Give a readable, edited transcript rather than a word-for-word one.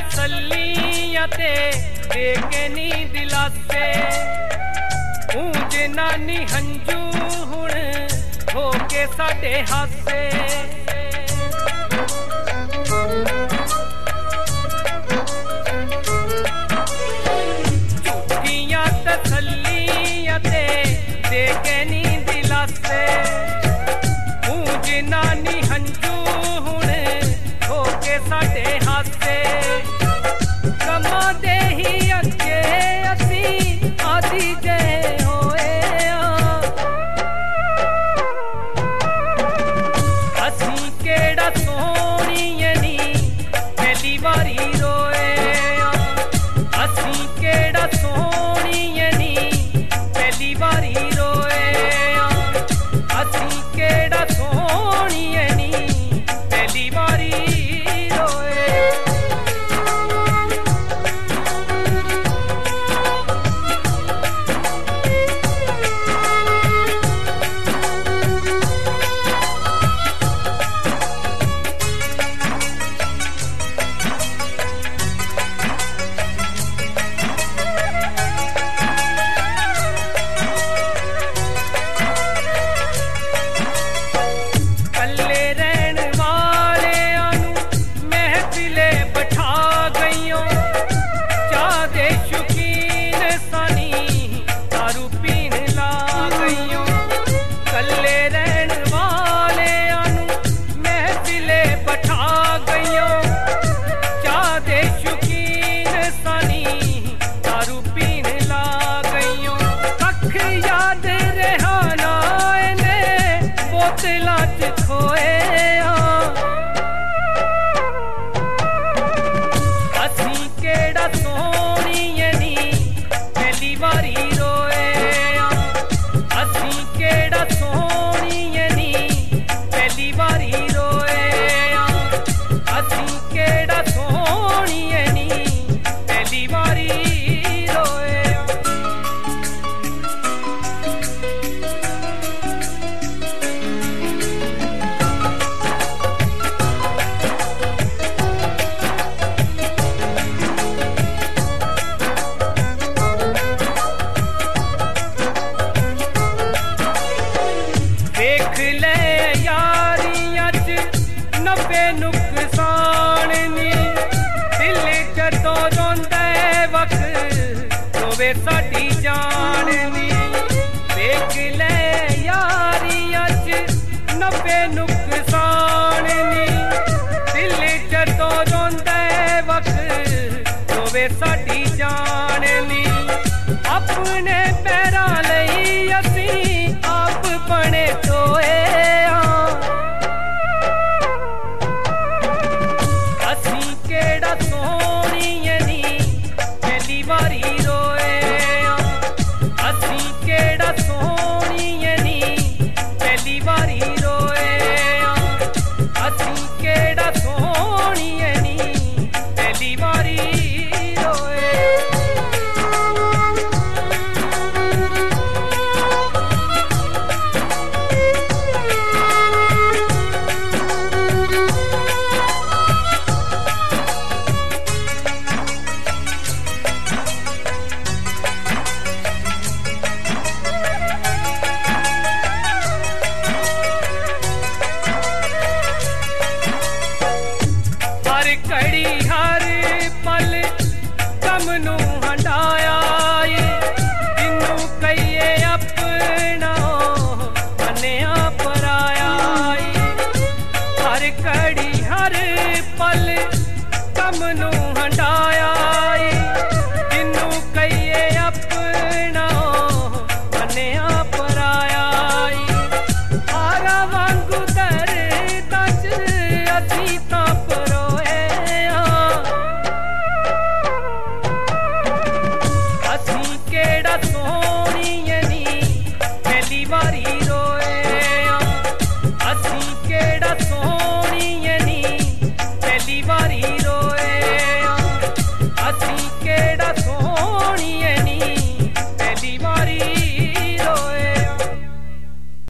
तसल्लियां ते दे के नी दिलासे ऊंज नानी हंजू हुण हो के साडे हासे झूठियां तसल्लियां ते दे के नी दिलासे ऊंज नानी हंजू हुण हो के साडे हासे कमा दे ही अगे असी आदि जे होए असी केड़ा सोहणीए नी पहली वारी रोए असी केड़ा सोहणीए नी पहली वारी रोए असी केड़ा सोहणीए नी पहली वारी रोए साडी जान नी देख ले यारी अज नब्बे नुकसान नी दिल जदों रोंदे वक्त रोवे साडी जान नी अपने पैरां लई असी आप बने टोए असी केड़ा सोहणीए नी पहली वारी केड़ा सोहणीए नी पहली वारी